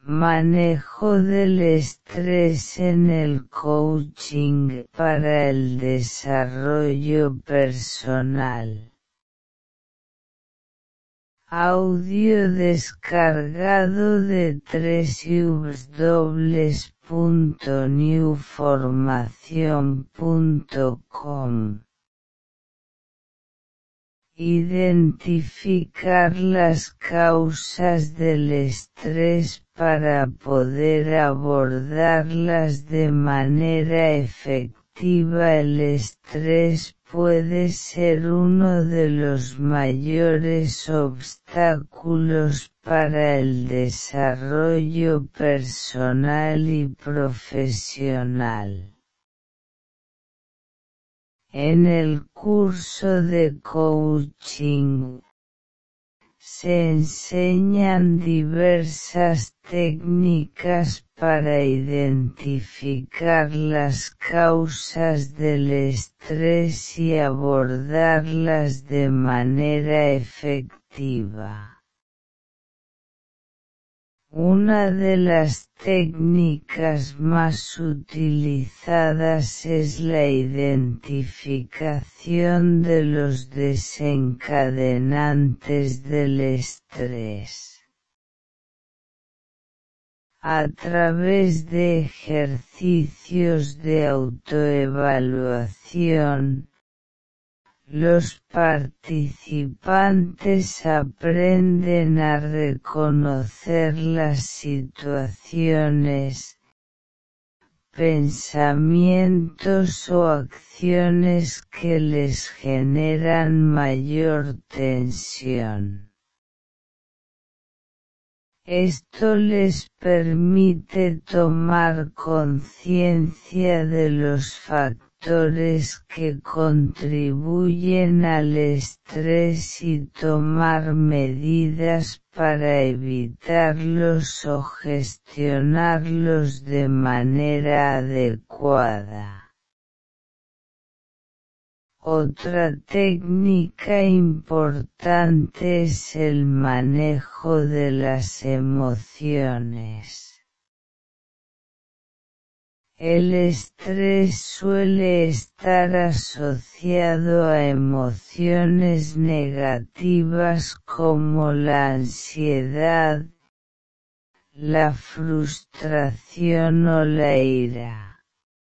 Manejo del estrés en el coaching para el desarrollo personal. Audio descargado de www.newformacion.com. Identificar las causas del estrés para poder abordarlas de manera efectiva. El estrés puede ser uno de los mayores obstáculos para el desarrollo personal y profesional. En el curso de coaching se enseñan diversas técnicas para identificar las causas del estrés y abordarlas de manera efectiva. Una de las técnicas más utilizadas es la identificación de los desencadenantes del estrés. A través de ejercicios de autoevaluación, los participantes aprenden a reconocer las situaciones, pensamientos o acciones que les generan mayor tensión. Esto les permite tomar conciencia de los factores que contribuyen al estrés y tomar medidas para evitarlos o gestionarlos de manera adecuada. Otra técnica importante es el manejo de las emociones. El estrés suele estar asociado a emociones negativas como la ansiedad, la frustración o la ira.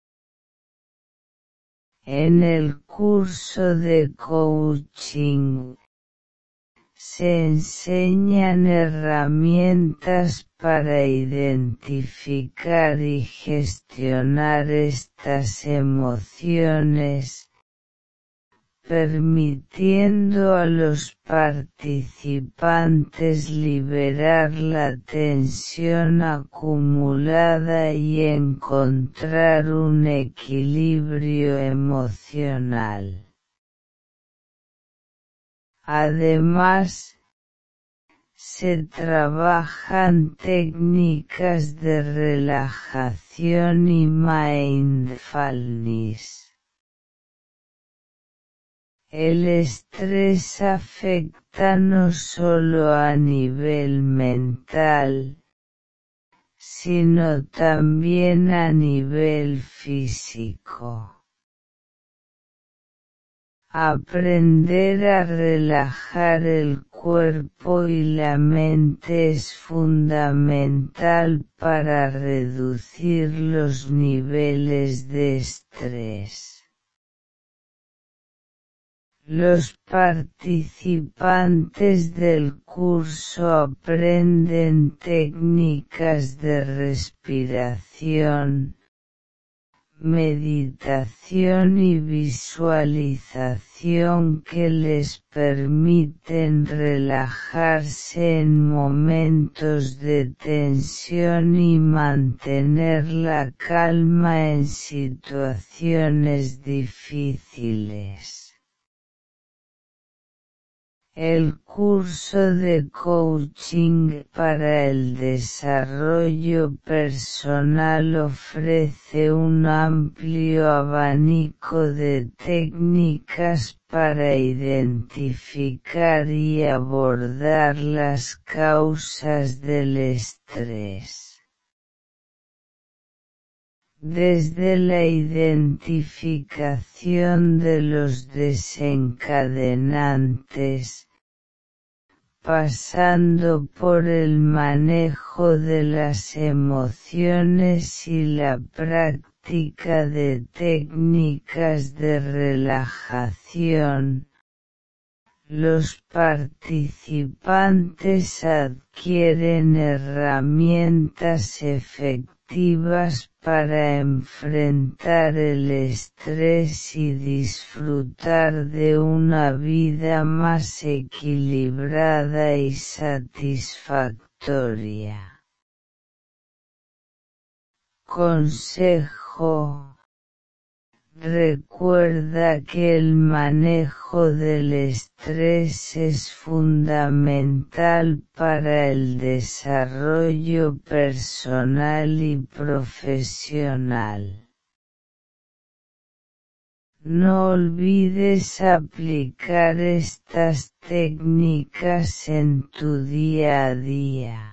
En el curso de coaching se enseñan herramientas para identificar y gestionar estas emociones, permitiendo a los participantes liberar la tensión acumulada y encontrar un equilibrio emocional. Además, se trabajan técnicas de relajación y mindfulness. El estrés afecta no solo a nivel mental, sino también a nivel físico. Aprender a relajar el cuerpo y la mente es fundamental para reducir los niveles de estrés. Los participantes del curso aprenden técnicas de respiración, meditación y visualización que les permiten relajarse en momentos de tensión y mantener la calma en situaciones difíciles. El curso de coaching para el desarrollo personal ofrece un amplio abanico de técnicas para identificar y abordar las causas del estrés. desde la identificación de los desencadenantes, pasando por el manejo de las emociones y la práctica de técnicas de relajación. Los participantes adquieren herramientas efectivas para enfrentar el estrés y disfrutar de una vida más equilibrada y satisfactoria. Consejo: recuerda que el manejo del estrés es fundamental para el desarrollo personal y profesional. No olvides aplicar estas técnicas en tu día a día.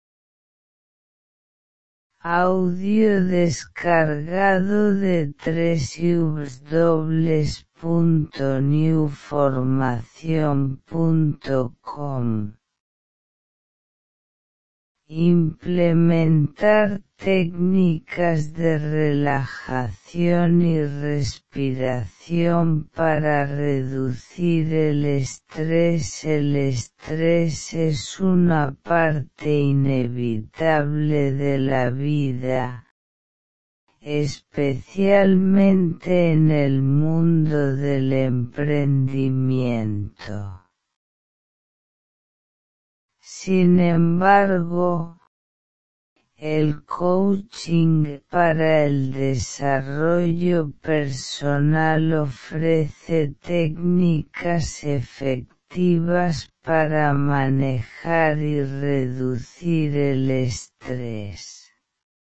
Audio descargado de www.newformacion.com. Implementar técnicas de relajación y respiración para reducir el estrés. El estrés es una parte inevitable de la vida, especialmente en el mundo del emprendimiento. Sin embargo, el coaching para el desarrollo personal ofrece técnicas efectivas para manejar y reducir el estrés.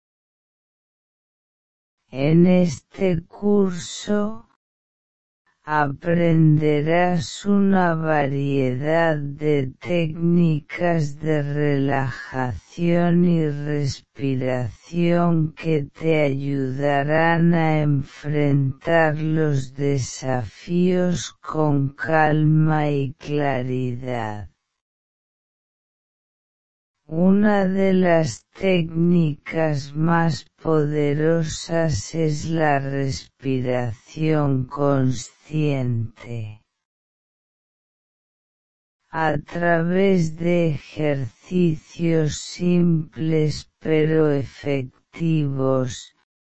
En este curso, aprenderás una variedad de técnicas de relajación y respiración que te ayudarán a enfrentar los desafíos con calma y claridad. Una de las técnicas más poderosas es la respiración consciente. A través de ejercicios simples pero efectivos,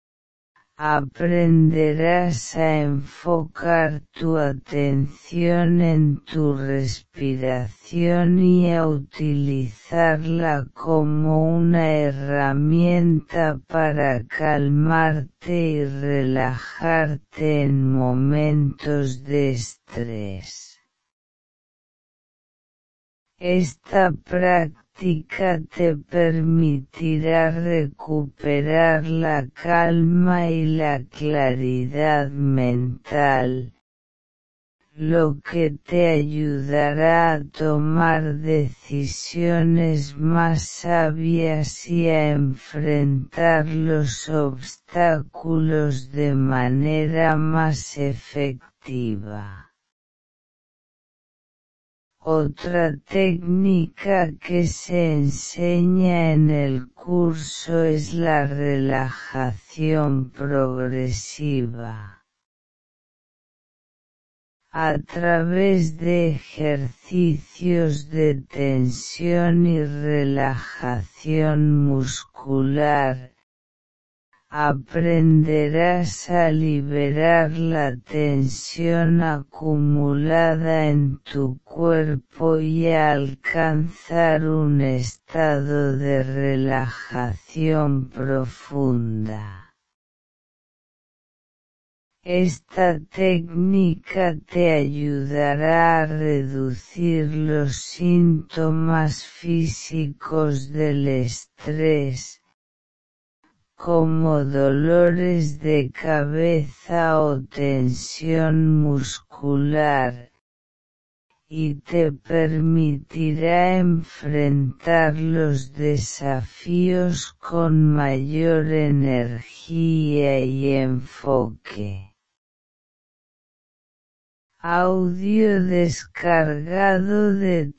aprenderás a enfocar tu atención en tu respiración y a utilizarla como una herramienta para calmarte y relajarte en momentos de estrés. Esta práctica te permitirá recuperar la calma y la claridad mental, lo que te ayudará a tomar decisiones más sabias y a enfrentar los obstáculos de manera más efectiva. Otra técnica que se enseña en el curso es la relajación progresiva. A través de ejercicios de tensión y relajación muscular, aprenderás a liberar la tensión acumulada en tu cuerpo y a alcanzar un estado de relajación profunda. Esta técnica te ayudará a reducir los síntomas físicos del estrés, como dolores de cabeza o tensión muscular, y te permitirá enfrentar los desafíos con mayor energía y enfoque. Audio descargado de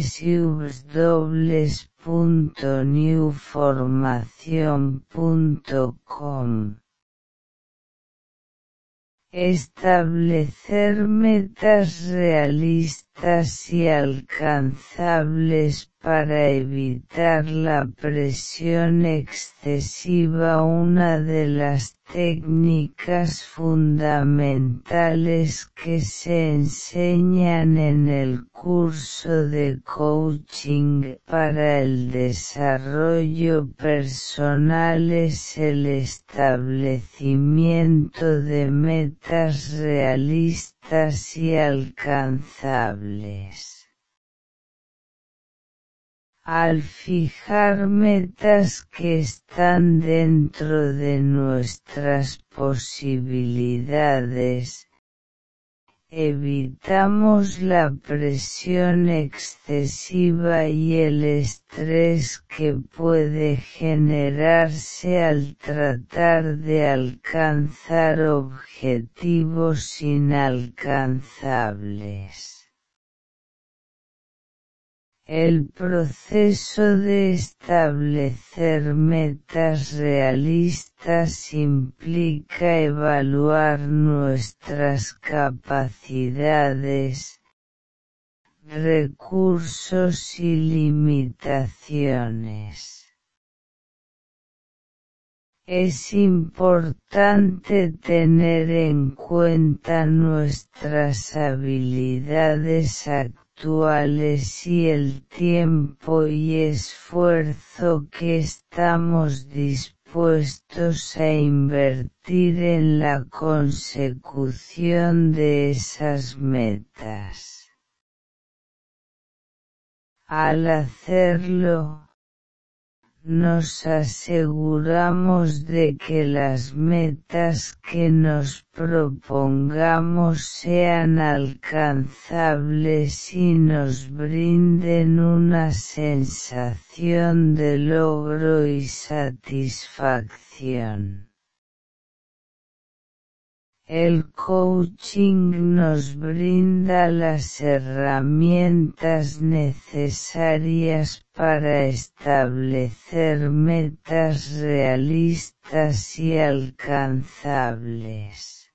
www.newformacion.com. Establecer metas realistas y alcanzables para evitar la presión excesiva. Una de las técnicas fundamentales que se enseñan en el curso de coaching para el desarrollo personal es el establecimiento de metas realistas y alcanzables. Al fijar metas que están dentro de nuestras posibilidades, evitamos la presión excesiva y el estrés que puede generarse al tratar de alcanzar objetivos inalcanzables. El proceso de establecer metas realistas implica evaluar nuestras capacidades, recursos y limitaciones. Es importante tener en cuenta nuestras habilidades actuales y el tiempo y esfuerzo que estamos dispuestos a invertir en la consecución de esas metas. Al hacerlo, nos aseguramos de que las metas que nos propongamos sean alcanzables y nos brinden una sensación de logro y satisfacción. El coaching nos brinda las herramientas necesarias para establecer metas realistas y alcanzables.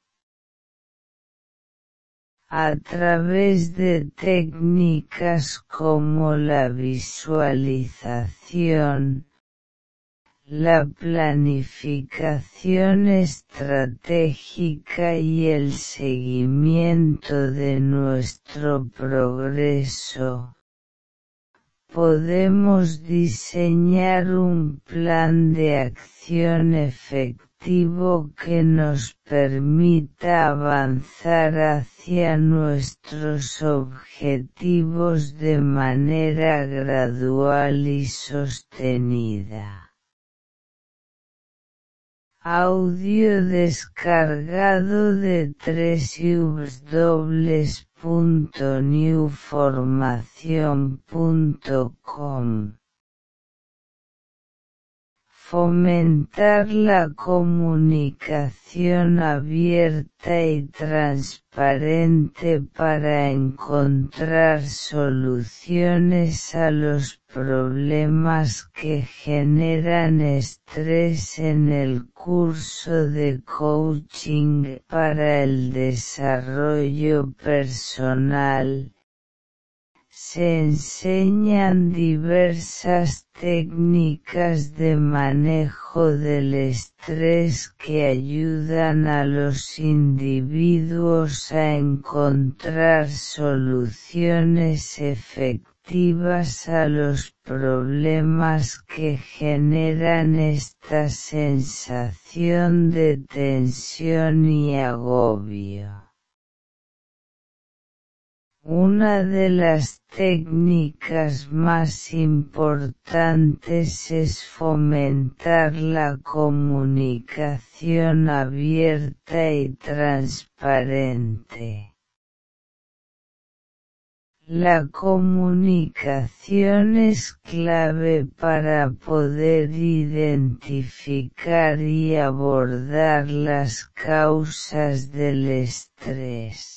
A través de técnicas como la visualización, la planificación estratégica y el seguimiento de nuestro progreso, podemos diseñar un plan de acción efectivo que nos permita avanzar hacia nuestros objetivos de manera gradual y sostenida. Audio descargado de www.newformacion.com. Fomentar la comunicación abierta y transparente para encontrar soluciones a los problemas que generan estrés. En el curso de coaching para el desarrollo personal, se enseñan diversas técnicas de manejo del estrés que ayudan a los individuos a encontrar soluciones efectivas a los problemas que generan esta sensación de tensión y agobio. Una de las técnicas más importantes es fomentar la comunicación abierta y transparente. La comunicación es clave para poder identificar y abordar las causas del estrés.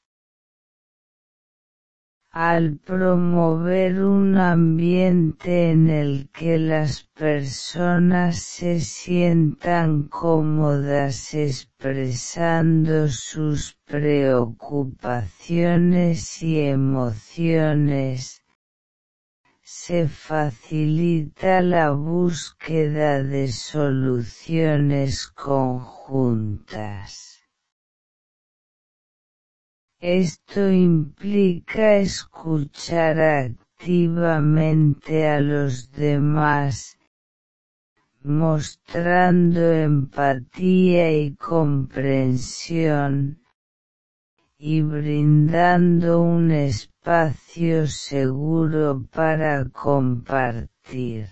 Al promover un ambiente en el que las personas se sientan cómodas expresando sus preocupaciones y emociones, se facilita la búsqueda de soluciones conjuntas. Esto implica escuchar activamente a los demás, mostrando empatía y comprensión, y brindando un espacio seguro para compartir.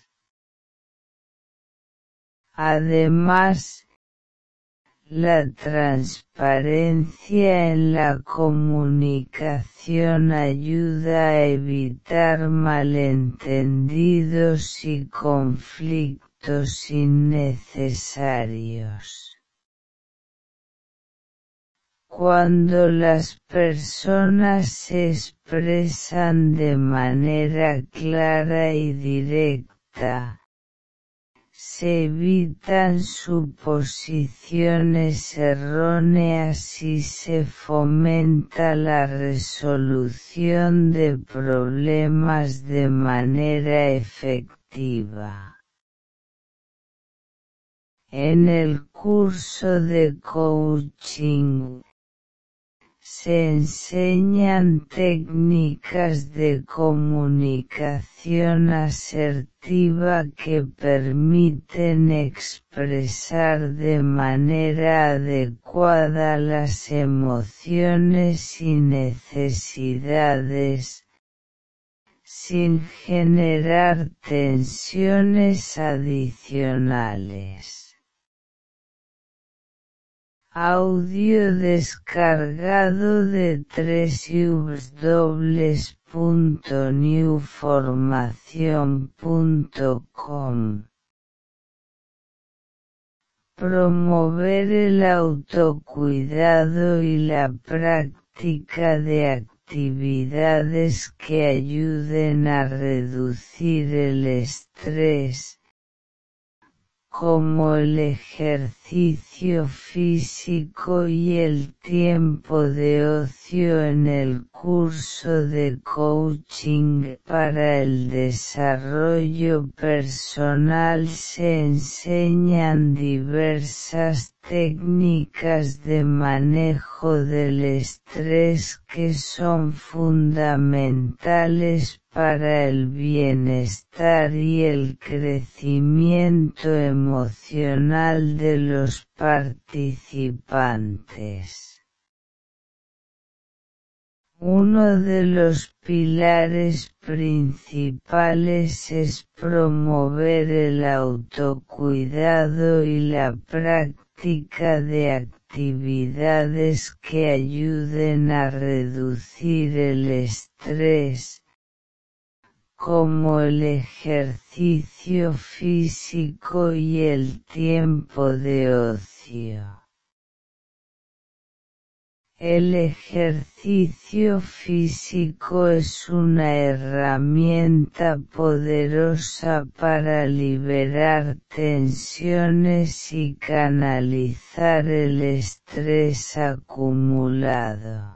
Además, la transparencia en la comunicación ayuda a evitar malentendidos y conflictos innecesarios. Cuando las personas se expresan de manera clara y directa, se evitan suposiciones erróneas y se fomenta la resolución de problemas de manera efectiva. En el curso de coaching, se enseñan técnicas de comunicación asertiva que permiten expresar de manera adecuada las emociones y necesidades, sin generar tensiones adicionales. Audio descargado de www.newformacion.com. Promover el autocuidado y la práctica de actividades que ayuden a reducir el estrés, como el ejercicio físico y el tiempo de ocio. En el curso de coaching para el desarrollo personal se enseñan diversas técnicas de manejo del estrés que son fundamentales para el bienestar y el crecimiento emocional de los participantes. Uno de los pilares principales es promover el autocuidado y la práctica de actividades que ayuden a reducir el estrés, como el ejercicio físico y el tiempo de ocio. El ejercicio físico es una herramienta poderosa para liberar tensiones y canalizar el estrés acumulado.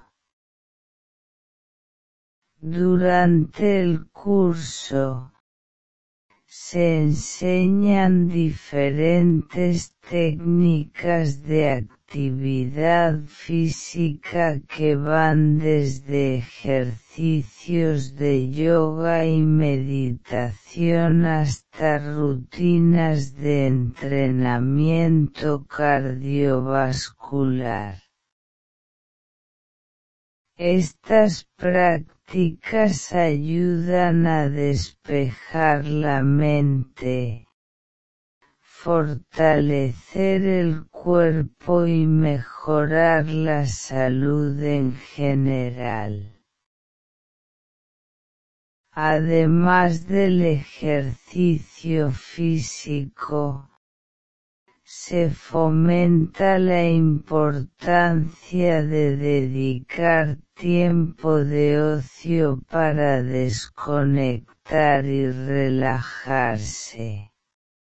Durante el curso, se enseñan diferentes técnicas de actividad física que van desde ejercicios de yoga y meditación hasta rutinas de entrenamiento cardiovascular. Estas prácticas ayudan a despejar la mente, fortalecer el cuerpo y mejorar la salud en general. Además del ejercicio físico, se fomenta la importancia de dedicar tiempo de ocio para desconectar y relajarse.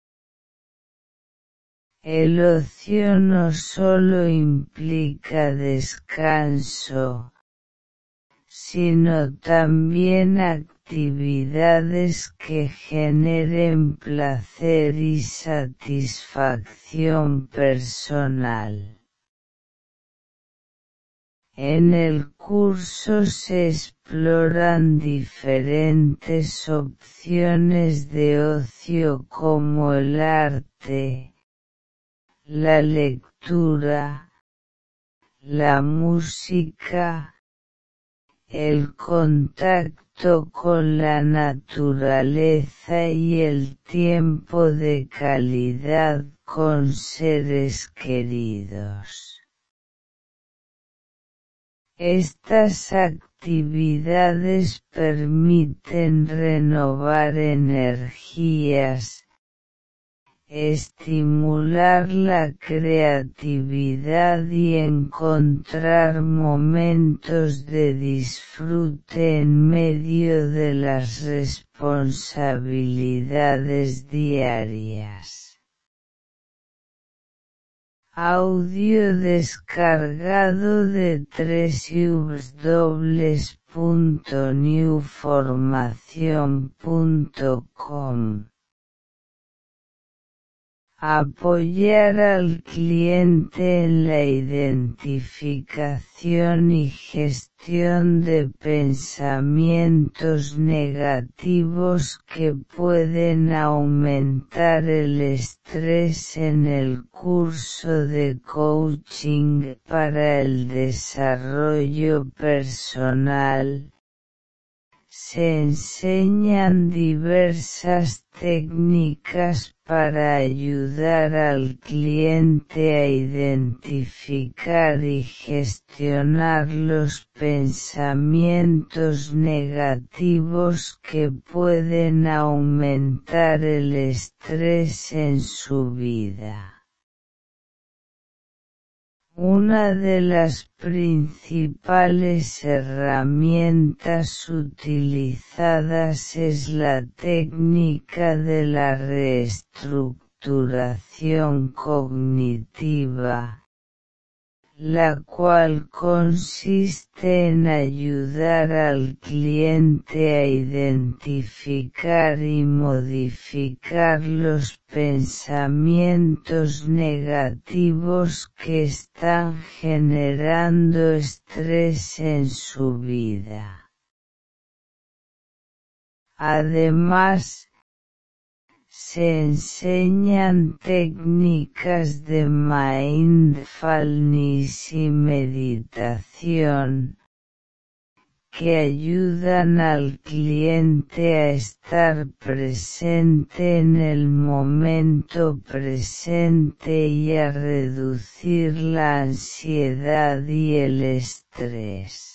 El ocio no solo implica descanso, sino también actividades que generen placer y satisfacción personal. En el curso se exploran diferentes opciones de ocio como el arte, la lectura, la música, el contacto con la naturaleza y el tiempo de calidad con seres queridos. Estas actividades permiten renovar energías, estimular la creatividad y encontrar momentos de disfrute en medio de las responsabilidades diarias. Audio descargado de www.newformacion.com. Apoyar al cliente en la identificación y gestión de pensamientos negativos que pueden aumentar el estrés en el curso de coaching para el desarrollo personal. Se enseñan diversas técnicas para ayudar al cliente a identificar y gestionar los pensamientos negativos que pueden aumentar el estrés en su vida. Una de las principales herramientas utilizadas es la técnica de la reestructuración cognitiva, la cual consiste en ayudar al cliente a identificar y modificar los pensamientos negativos que están generando estrés en su vida. Además, se enseñan técnicas de mindfulness y meditación, que ayudan al cliente a estar presente en el momento presente y a reducir la ansiedad y el estrés.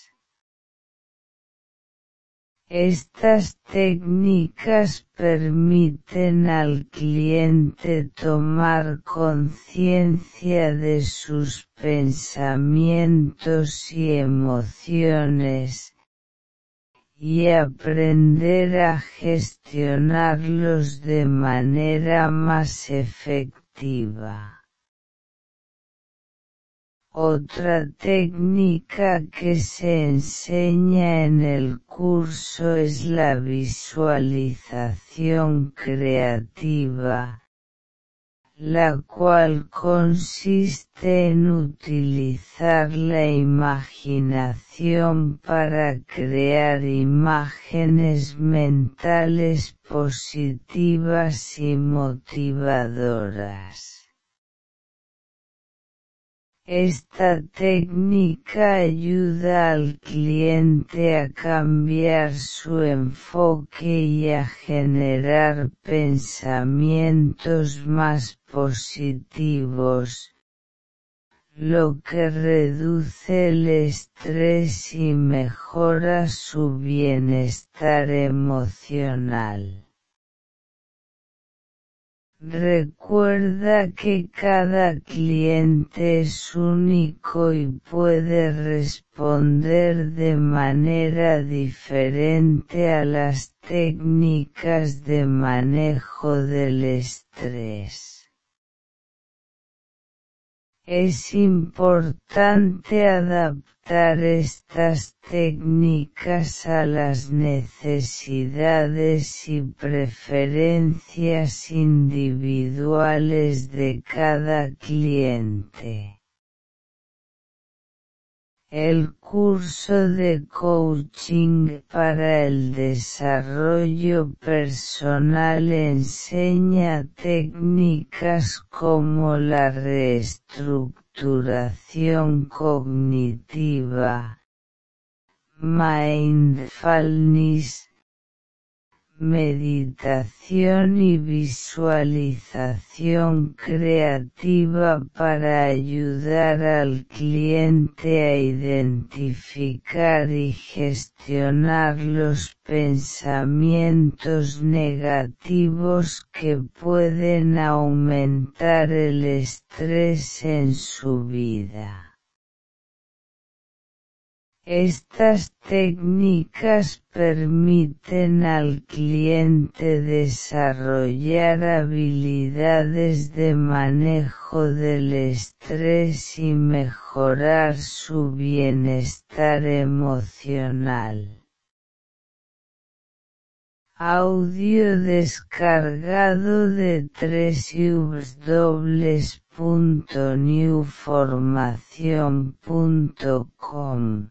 Estas técnicas permiten al cliente tomar conciencia de sus pensamientos y emociones, y aprender a gestionarlos de manera más efectiva. Otra técnica que se enseña en el curso es la visualización creativa, la cual consiste en utilizar la imaginación para crear imágenes mentales positivas y motivadoras. Esta técnica ayuda al cliente a cambiar su enfoque y a generar pensamientos más positivos, lo que reduce el estrés y mejora su bienestar emocional. Recuerda que cada cliente es único y puede responder de manera diferente a las técnicas de manejo del estrés. Es importante adaptar estas técnicas a las necesidades y preferencias individuales de cada cliente. El curso de coaching para el desarrollo personal enseña técnicas como la reestructuración cognitiva, mindfulness, meditación y visualización creativa para ayudar al cliente a identificar y gestionar los pensamientos negativos que pueden aumentar el estrés en su vida. Estas técnicas permiten al cliente desarrollar habilidades de manejo del estrés y mejorar su bienestar emocional. Audio descargado de www.newformacion.com.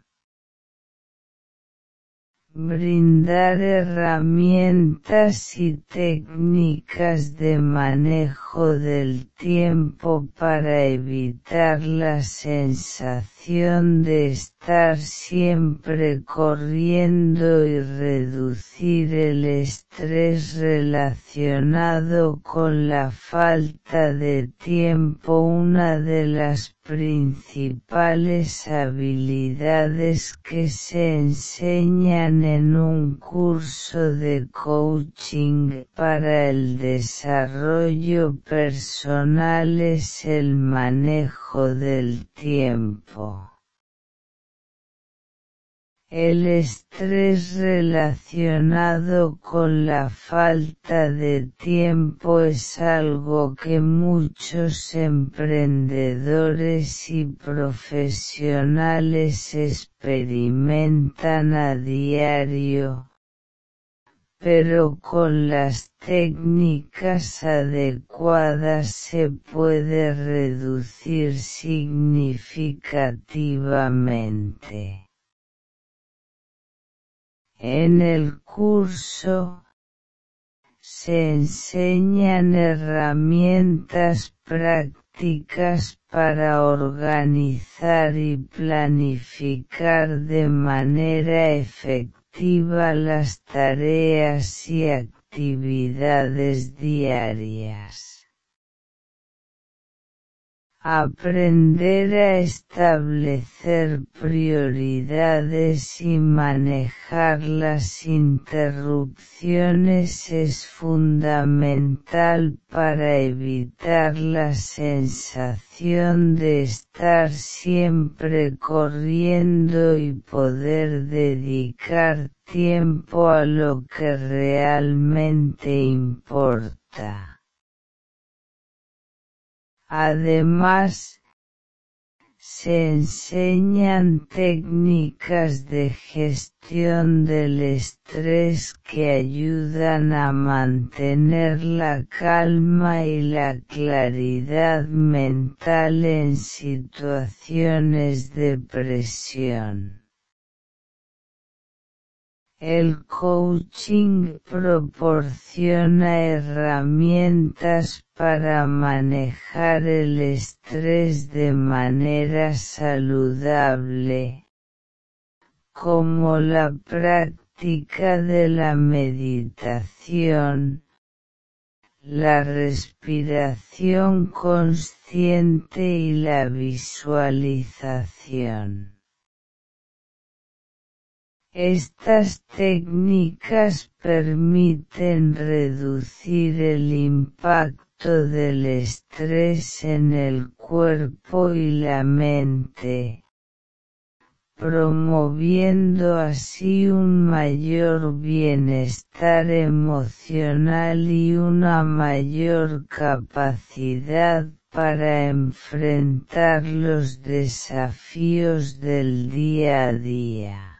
Brindar herramientas y técnicas de manejo del tiempo para evitar la sensación de estar siempre corriendo y reducir el estrés relacionado con la falta de tiempo. Una de las principales habilidades que se enseñan en un curso de coaching para el desarrollo personal es el manejo del tiempo. El estrés relacionado con la falta de tiempo es algo que muchos emprendedores y profesionales experimentan a diario, pero con las técnicas adecuadas se puede reducir significativamente. En el curso se enseñan herramientas prácticas para organizar y planificar de manera efectiva las tareas y actividades diarias. Aprender a establecer prioridades y manejar las interrupciones es fundamental para evitar la sensación de estar siempre corriendo y poder dedicar tiempo a lo que realmente importa. Además, se enseñan técnicas de gestión del estrés que ayudan a mantener la calma y la claridad mental en situaciones de presión. El coaching proporciona herramientas para manejar el estrés de manera saludable, como la práctica de la meditación, la respiración consciente y la visualización. Estas técnicas permiten reducir el impacto del estrés en el cuerpo y la mente, promoviendo así un mayor bienestar emocional y una mayor capacidad para enfrentar los desafíos del día a día.